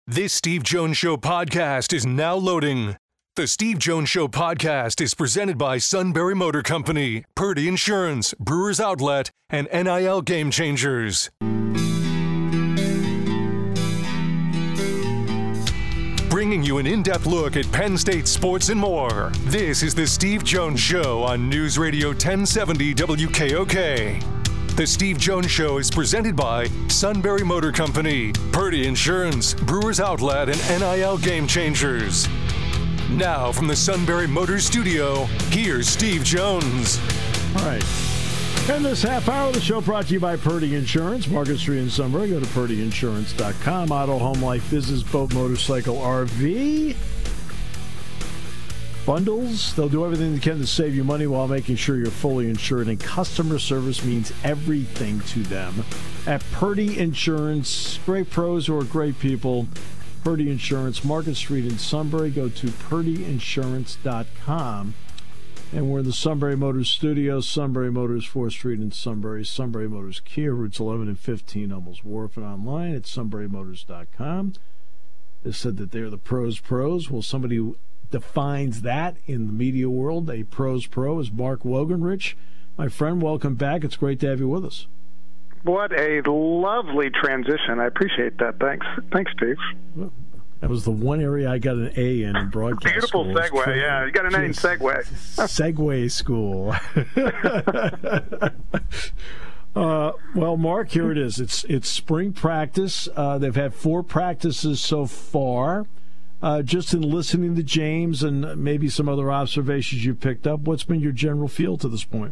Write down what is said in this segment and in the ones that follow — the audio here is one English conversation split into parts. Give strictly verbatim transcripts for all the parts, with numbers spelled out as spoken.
This Steve Jones Show podcast is now loading. The Steve Jones Show podcast is presented by Sunbury Motor Company, Purdy Insurance, Brewers Outlet, and N I L Game Changers. Bringing you an in-depth look at Penn State sports and more. This is the Steve Jones Show on News Radio ten seventy W K O K. The Steve Jones Show is presented by Sunbury Motor Company, Purdy Insurance, Brewers Outlet, and N I L Game Changers. Now from the Sunbury Motors Studio, here's Steve Jones. All right. And this half hour of the show brought to you by Purdy Insurance, Market Street in Sunbury. Go to purdy insurance dot com. Auto, home, life, business, boat, motorcycle, R V. Bundles. They'll do everything they can to save you money while making sure you're fully insured. And customer service means everything to them. At Purdy Insurance, great pros who are great people. Purdy Insurance, Market Street in Sunbury. Go to purdy insurance dot com. And we're in the Sunbury Motors studio. Sunbury Motors, fourth Street in Sunbury. Sunbury Motors Kia, routes eleven and fifteen, Hummels Wharf, and online at sunbury motors dot com. They said that they're the pros pros. Well, somebody who defines that in the media world, a pros pro, is Mark Wogenrich. My friend, welcome back. It's great to have you with us. What a lovely transition. I appreciate that. Thanks. Thanks, Steve. Well, that was the one area I got an A in in broadcast Beautiful school. segue, yeah. You got an A in segue. Segue school. uh, well, Mark, here it is. It's it's spring practice. Uh, they've had four practices so far. Uh, just in listening to James and maybe some other observations you picked up, what's been your general feel to this point?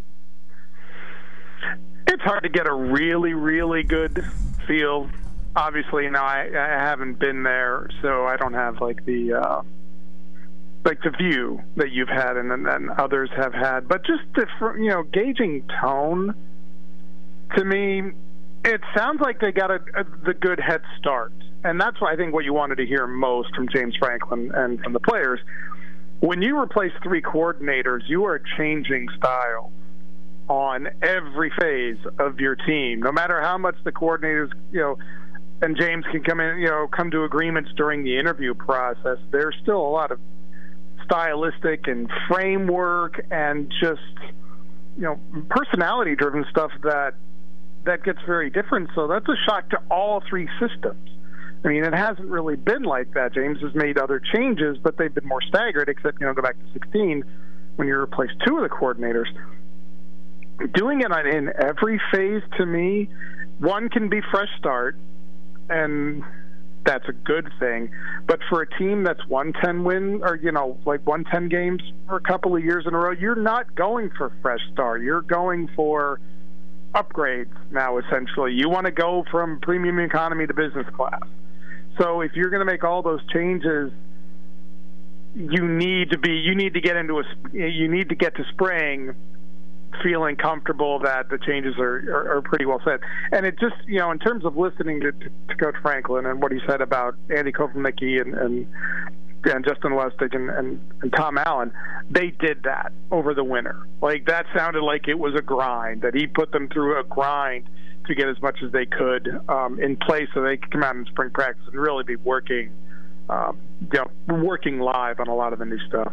It's hard to get a really, really good feel. Obviously, you know, I, I haven't been there, so I don't have like the uh, like the view that you've had and, and others have had. But just the, you know, gauging tone, to me, it sounds like they got a, a, the good head start. And that's why I think what you wanted to hear most from James Franklin and from the players. When you replace three coordinators, you are changing style on every phase of your team. No matter how much the coordinators, you know, and James can come in, you know, come to agreements during the interview process, there's still a lot of stylistic and framework and just, you know, personality-driven stuff that that gets very different. So that's a shock to all three systems. I mean, it hasn't really been like that. James has made other changes, but they've been more staggered, except, you know, go back to sixteen when you replace two of the coordinators. Doing it in every phase, to me, one can be fresh start, and that's a good thing. But for a team that's one ten win, or, you know, like one ten games for a couple of years in a row, you're not going for fresh start. You're going for upgrades now, essentially. You want to go from premium economy to business class. So if you're going to make all those changes, you need to be you need to get into a you need to get to spring feeling comfortable that the changes are, are, are pretty well set. And it just, you know, in terms of listening to, to Coach Franklin and what he said about Andy Kotelnicki and, and and Justin Lustig and, and, and Tom Allen, they did that over the winter. Like, that sounded like it was a grind, that he put them through a grind to get as much as they could um, in place so they could come out in spring practice and really be working, um, you know, working live on a lot of the new stuff.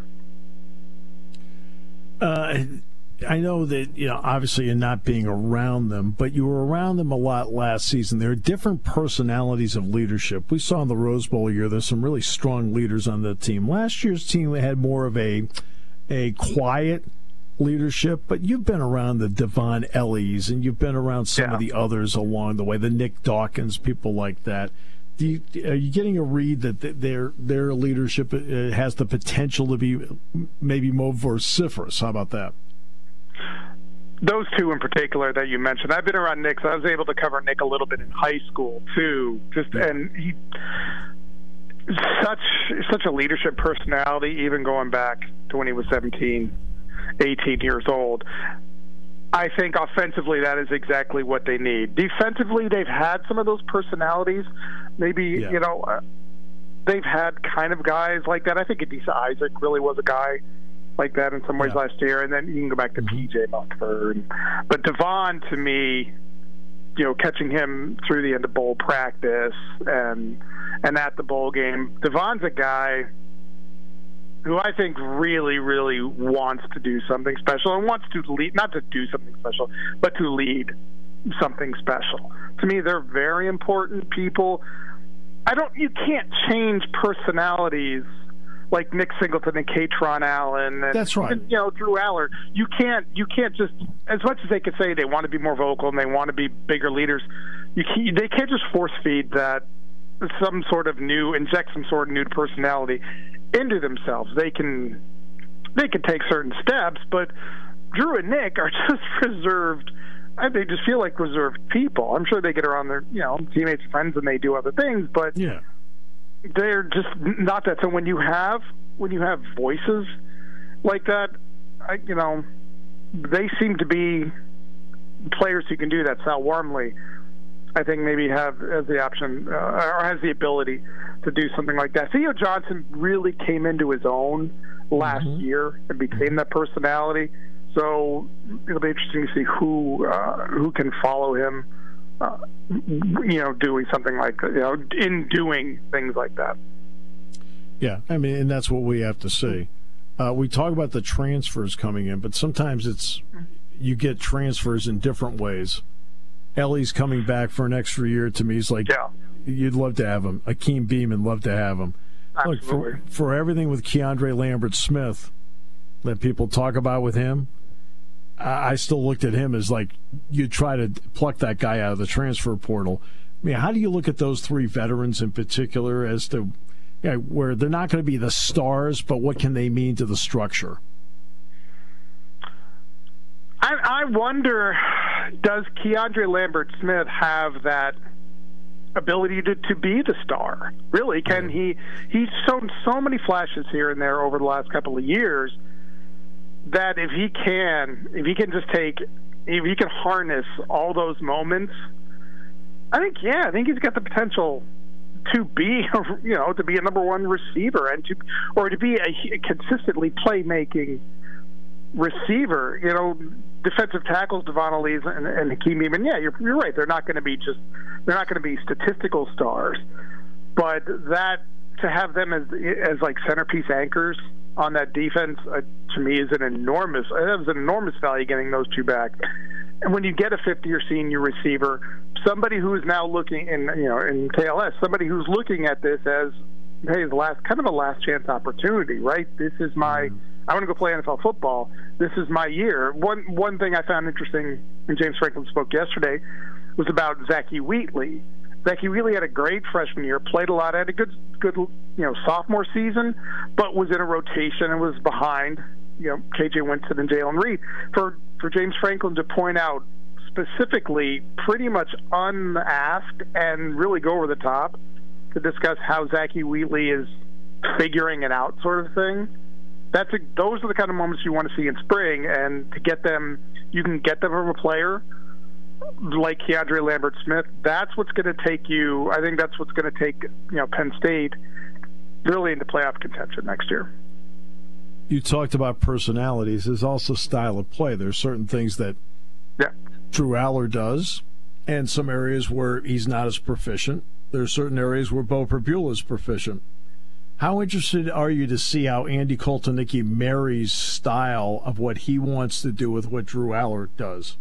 Uh, I know that, you know, obviously you're not being around them, but you were around them a lot last season. There are different personalities of leadership. We saw in the Rose Bowl year, there's some really strong leaders on the team. Last year's team had more of a a quiet leadership, but you've been around the Devon Ellies, and you've been around some yeah. of the others along the way, the Nick Dawkins, people like that. Do you, are you getting a read that their their leadership has the potential to be maybe more vociferous? How about that? Those two in particular that you mentioned, I've been around Nick, so I was able to cover Nick a little bit in high school too. Just and he such such a leadership personality, even going back to when he was seventeen, eighteen years old. I think offensively that is exactly what they need. Defensively, they've had some of those personalities. Maybe, yeah. you know, uh, they've had kind of guys like that. I think Adisa Isaac really was a guy like that in some ways yeah. last year, and then you can go back to mm-hmm. P J Montford. But Devon, to me, you know, catching him through the end of bowl practice and and at the bowl game. Devon's a guy who I think really, really wants to do something special and wants to lead, not to do something special, but to lead something special. To me, they're very important people. I don't, you can't change personalities like Nick Singleton and Katron Allen and, That's right. and, you know, Drew Aller. You can't, you can't just, as much as they could say they want to be more vocal and they want to be bigger leaders, you can't, they can't just force feed that some sort of new, inject some sort of new personality into themselves. They can they can take certain steps, but Drew and Nick are just reserved. They just feel like reserved people. I'm sure they get around their you know teammates and friends and they do other things, but yeah. they're just not that. So when you have when you have voices like that, I, you know, they seem to be players who can do that. Sal Wormley, I think, maybe have has the option uh, or has the ability to do something like that. Theo Johnson really came into his own last mm-hmm. year and became that personality. So it'll be interesting to see who uh, who can follow him, uh, you know, doing something like you know, in doing things like that. Yeah, I mean, and that's what we have to see. Uh, we talk about the transfers coming in, but sometimes it's you get transfers in different ways. Ellie's coming back for an extra year. To me, he's like, yeah. You'd love to have him. Akeem Beamon, love to have him. Absolutely. Look, for, for everything with Keandre Lambert-Smith that people talk about with him, I, I still looked at him as like you try to pluck that guy out of the transfer portal. I mean, how do you look at those three veterans in particular as to you know, where they're not going to be the stars, but what can they mean to the structure? I, I wonder, does Keandre Lambert-Smith have that ability to, to be the star? Really, can he? He's shown so many flashes here and there over the last couple of years that if he can, if he can just take, if he can harness all those moments, I think, yeah, I think he's got the potential to be, you know, to be a number one receiver and to, or to be a consistently playmaking receiver. You know, defensive tackles, Devon Elise and, and Hakeem Beamon, yeah, you're, you're right. They're not going to be just, they're not going to be statistical stars, but that to have them as as like centerpiece anchors on that defense, uh, to me, is an enormous. It was an enormous value getting those two back. And when you get a fifth-year senior receiver, somebody who is now looking in, you know, in K L S, somebody who's looking at this as, hey, the last kind of a last chance opportunity, right? This is my. I want to go play N F L football. This is my year. One one thing I found interesting, and James Franklin spoke yesterday, was about Zachy Wheatley. Zachy Wheatley had a great freshman year, played a lot, had a good good you know sophomore season, but was in a rotation and was behind you know K J Winston and Jalen Reed. For for James Franklin to point out specifically, pretty much unasked and really go over the top to discuss how Zachy Wheatley is figuring it out, sort of thing. That's a, those are the kind of moments you want to see in spring, and to get them, you can get them from a player like Keandre Lambert-Smith. That's what's going to take you. I think that's what's going to take you know Penn State really into playoff contention next year. You talked about personalities. There's also style of play. There's certain things that yeah. Drew Aller does, and some areas where he's not as proficient. There's certain areas where Bo Prabula is proficient. How interested are you to see how Andy Koltonicki marries style of what he wants to do with what Drew Aller does?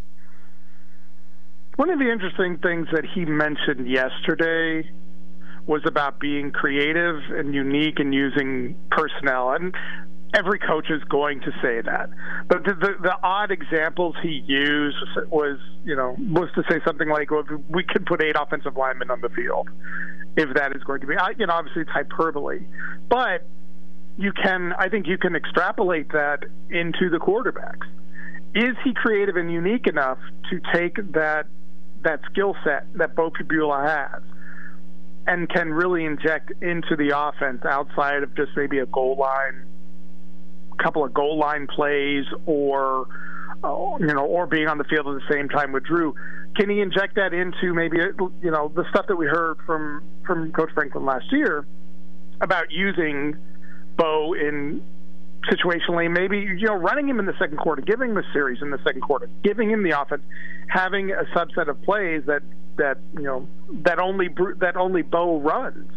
One of the interesting things that he mentioned yesterday was about being creative and unique and using personnel. And every coach is going to say that. But the, the, the odd examples he used was, you know, was to say something like, well, we could put eight offensive linemen on the field, if that is going to be, you know, obviously it's hyperbole. But you can, I think you can extrapolate that into the quarterbacks. Is he creative and unique enough to take that that skill set that Bo Prabula has and can really inject into the offense outside of just maybe a goal line, a couple of goal line plays, or uh, you know, or being on the field at the same time with Drew? Can he inject that into maybe you know the stuff that we heard from from Coach Franklin last year about using Bo in situationally, maybe you know running him in the second quarter, giving him a series in the second quarter, giving him the offense, having a subset of plays that that you know that only that only Bo runs.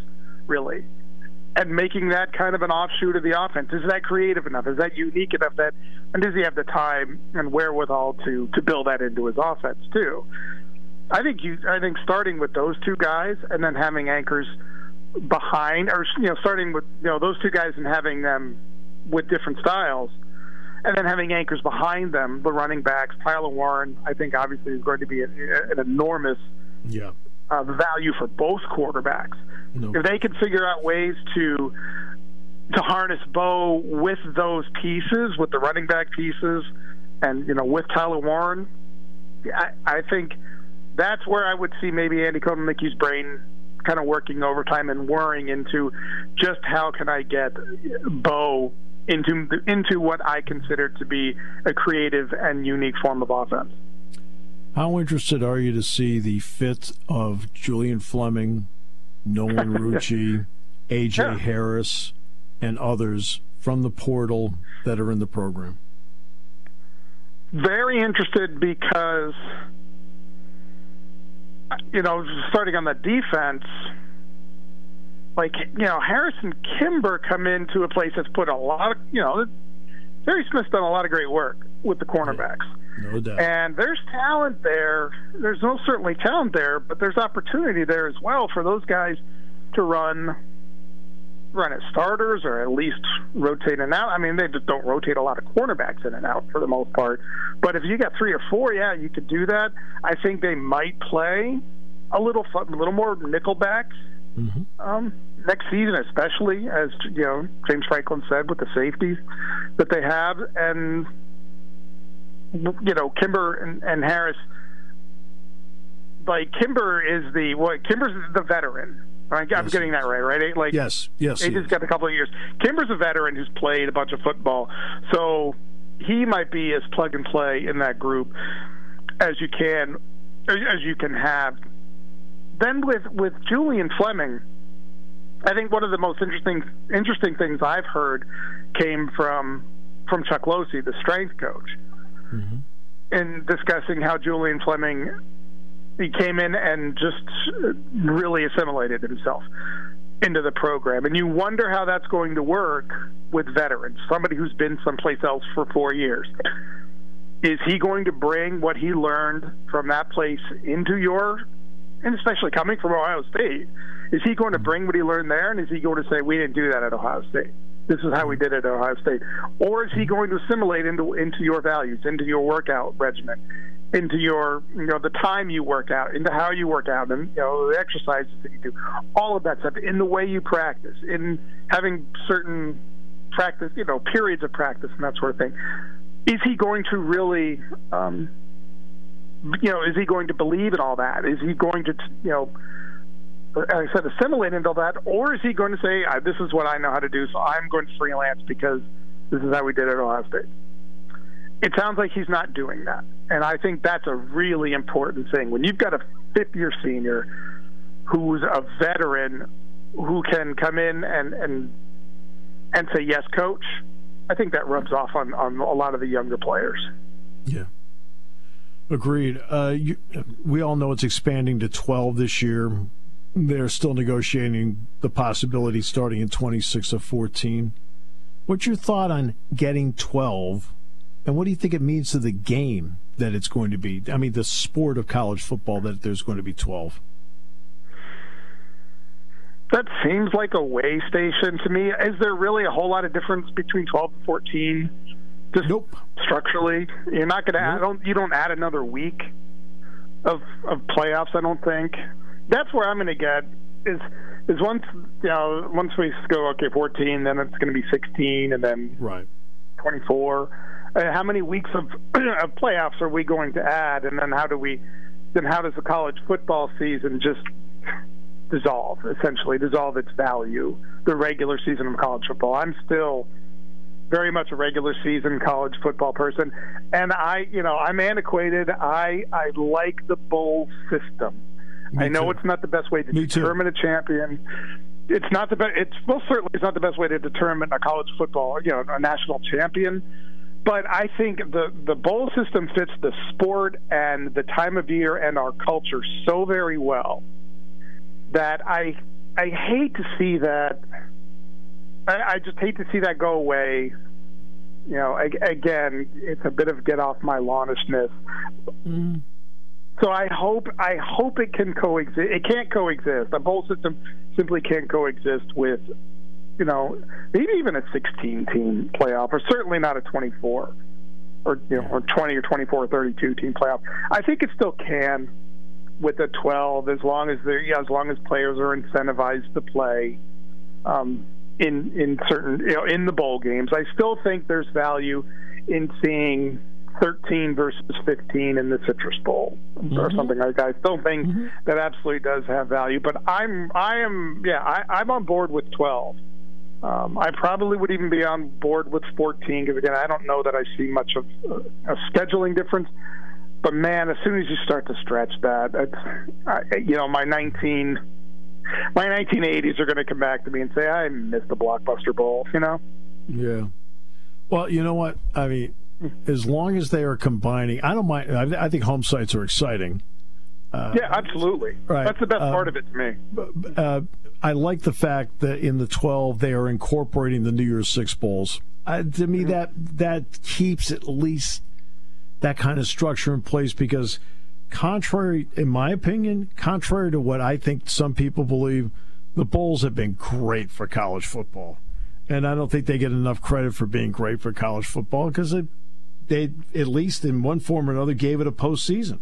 really, and making that kind of an offshoot of the offense. Is that creative enough? Is that unique enough? That, and does he have the time and wherewithal to to build that into his offense too? I think you. I think starting with those two guys and then having anchors behind, or you know, starting with you know those two guys and having them with different styles, and then having anchors behind them, the running backs. Tyler Warren, I think, obviously is going to be a, an enormous yeah. uh, value for both quarterbacks. No. If they can figure out ways to to harness Bo with those pieces, with the running back pieces, and you know, with Tyler Warren, I, I think that's where I would see maybe Andy Kotelnicki's brain kind of working overtime and worrying into just how can I get Bo into into what I consider to be a creative and unique form of offense. How interested are you to see the fit of Julian Fleming, Nolan Rucci, A J yeah. Harris, and others from the portal that are in the program? Very interested because, you know, starting on the defense, like, you know, Harris and Kimber come into a place that's put a lot of, you know, Terry Smith's done a lot of great work with the cornerbacks. Yeah, no doubt. And there's talent there. There's no certainly talent there, but there's opportunity there as well for those guys to run run as starters or at least rotate in and out. I mean, they just don't rotate a lot of cornerbacks in and out for the most part. But if you got three or four, yeah, you could do that. I think they might play a little a little more nickelbacks mm-hmm. um, next season, especially, as you know, James Franklin said, with the safeties that they have. And, you know, Kimber and, and Harris, like, Kimber is the, what, Kimber's the veteran. I'm yes, getting that right, right? Like, yes, yes. He just got a couple of years. Kimber's a veteran who's played a bunch of football, so he might be as plug and play in that group as you can, as you can have. Then with with Julian Fleming, I think one of the most interesting interesting things I've heard came from from Chuck Losey, the strength coach, mm-hmm. in discussing how Julian Fleming. He came in and just really assimilated himself into the program. And you wonder how that's going to work with veterans, somebody who's been someplace else for four years. Is he going to bring what he learned from that place into your, and especially coming from Ohio State, is he going to bring what he learned there, and is he going to say, we didn't do that at Ohio State? This is how we did it at Ohio State. Or is he going to assimilate into into your values, into your workout regimen, into your, you know, the time you work out, into how you work out, and, you know, the exercises that you do, all of that stuff, in the way you practice, in having certain practice, you know, periods of practice and that sort of thing. Is he going to really, um, you know, is he going to believe in all that? Is he going to, you know, as I said, assimilate into all that, or is he going to say, this is what I know how to do, so I'm going to freelance because this is how we did it at Ohio State? It sounds like he's not doing that. And I think that's a really important thing. When you've got a fifth-year senior who's a veteran who can come in and, and and say, yes, coach, I think that rubs off on, on a lot of the younger players. Yeah. Agreed. Uh, you, we all know it's expanding to twelve this year. They're still negotiating the possibility starting in twenty-six of fourteen. What's your thought on getting twelve? And what do you think it means to the game that it's going to be? I mean, the sport of college football, that there's going to be twelve. That seems like a way station to me. Is there really a whole lot of difference between twelve and fourteen? Just nope. Structurally, you're not going to nope. add. Don't, you don't add another week of of playoffs. I don't think. That's where I'm going to get is is once you know once we go okay fourteen, then it's going to be sixteen, and then right twenty-four. Uh, how many weeks of, of playoffs are we going to add, and then how do we? Then how does the college football season just dissolve? Essentially, dissolve its value. The regular season of college football. I'm still very much a regular season college football person, and I, you know, I'm antiquated. I I like the bowl system. Me I know too. It's not the best way to Me determine too. a champion. It's not the best. It's most certainly it's not the best way to determine a college football, you know, a national champion. But I think the, the bowl system fits the sport and the time of year and our culture so very well that I I hate to see that. I, I just hate to see that go away. You know, I, again, it's a bit of get off my lawnishness. Mm. So I hope I hope it can coexist. It can't coexist. The bowl system simply can't coexist with, you know, maybe even a sixteen-team playoff, or certainly not a twenty-four, or you know, or twenty or twenty-four or thirty-two team playoff. I think it still can with a twelve, as long as they're yeah, as long as players are incentivized to play um, in in certain you know in the bowl games. I still think there's value in seeing thirteen versus fifteen in the Citrus Bowl, mm-hmm. or something like that. I still think mm-hmm. that absolutely does have value. But I'm I am yeah I, I'm on board with twelve. Um, I probably would even be on board with fourteen, because, again, I don't know that I see much of a, a scheduling difference. But, man, as soon as you start to stretch that, it's, I, you know, my nineteen, my nineteen eighties are going to come back to me and say, I missed the Blockbuster Bowl, you know? Yeah. Well, you know what? I mean, as long as they are combining, I don't mind. I, I think home sites are exciting. Uh, yeah, absolutely. Right. That's the best uh, part of it to me. Uh, I like the fact that in the twelve they are incorporating the New Year's Six bowls. Uh, to me, mm-hmm. that that keeps at least that kind of structure in place, because contrary, in my opinion, contrary to what I think some people believe, the bowls have been great for college football. And I don't think they get enough credit for being great for college football, because it, they, at least in one form or another, gave it a postseason.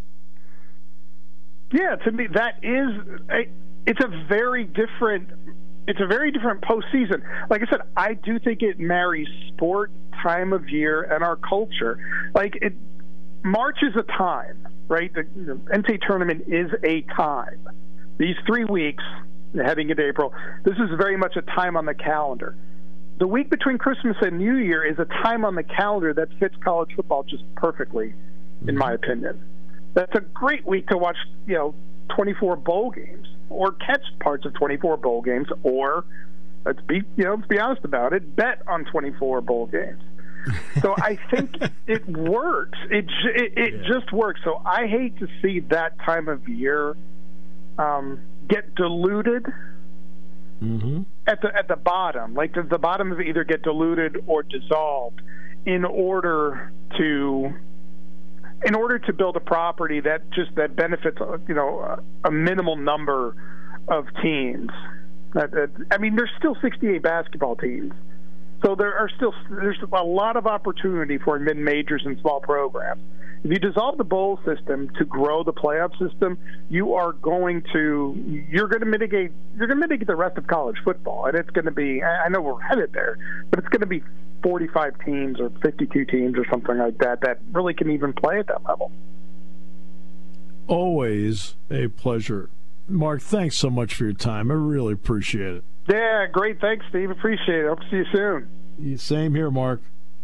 Yeah, to me, that is a, it's a very different it's a very different postseason. Like I said, I do think it marries sport, time of year, and our culture. Like it, March is a time, right? The, the N C A A tournament is a time. These three weeks heading into April, this is very much a time on the calendar. The week between Christmas and New Year is a time on the calendar that fits college football just perfectly, in my opinion. That's a great week to watch, you know, twenty-four bowl games, or catch parts of twenty-four bowl games, or let's be, you know, let's be honest about it, bet on twenty-four bowl games. So I think it works. It it, it yeah. just works. So I hate to see that time of year um, get diluted mm-hmm. at the at the bottom. Like the, the bottom of it either get diluted or dissolved in order to. in order to build a property that just that benefits, you know, a minimal number of teams. That, that, I mean, there's still sixty-eight basketball teams, so there are still there's a lot of opportunity for mid-majors and small programs. If you dissolve the bowl system to grow the playoff system, you are going to you're going to mitigate you're going to mitigate the rest of college football, and it's going to be. I know we're headed there, but it's going to be forty-five teams or fifty-two teams or something like that that really can even play at that level. Always a pleasure. Mark, thanks so much for your time. I really appreciate it. Yeah, great. Thanks, Steve. Appreciate it. Hope to see you soon. Same here, Mark.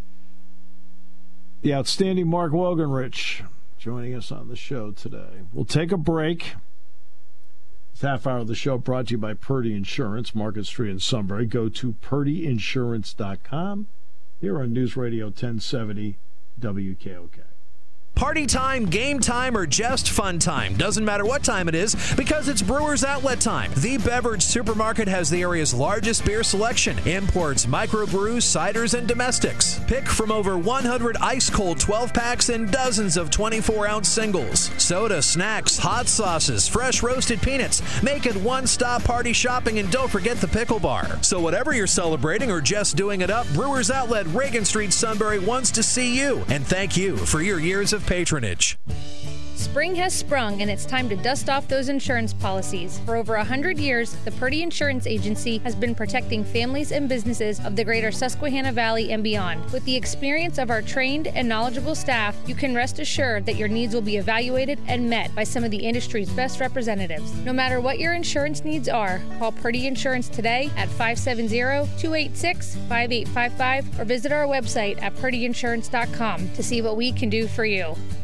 The outstanding Mark Wogenrich joining us on the show today. We'll take a break. This half hour of the show brought to you by Purdy Insurance, Market Street in Sunbury. Go to purdy insurance dot com. Here on News Radio ten seventy W K O K. Party time, game time, or just fun time. Doesn't matter what time it is, because it's Brewers Outlet time. The Beverage Supermarket has the area's largest beer selection. Imports, microbrews, ciders, and domestics. Pick from over one hundred ice-cold twelve-packs and dozens of twenty-four ounce singles. Soda, snacks, hot sauces, fresh roasted peanuts. Make it one-stop party shopping, and don't forget the pickle bar. So whatever you're celebrating or just doing it up, Brewers Outlet, Reagan Street, Sunbury wants to see you. And thank you for your years of patronage. Spring has sprung, and it's time to dust off those insurance policies. For over one hundred years, the Purdy Insurance Agency has been protecting families and businesses of the greater Susquehanna Valley and beyond. With the experience of our trained and knowledgeable staff, you can rest assured that your needs will be evaluated and met by some of the industry's best representatives. No matter what your insurance needs are, call Purdy Insurance today at five seven zero, two eight six, five eight five five or visit our website at purdy insurance dot com to see what we can do for you.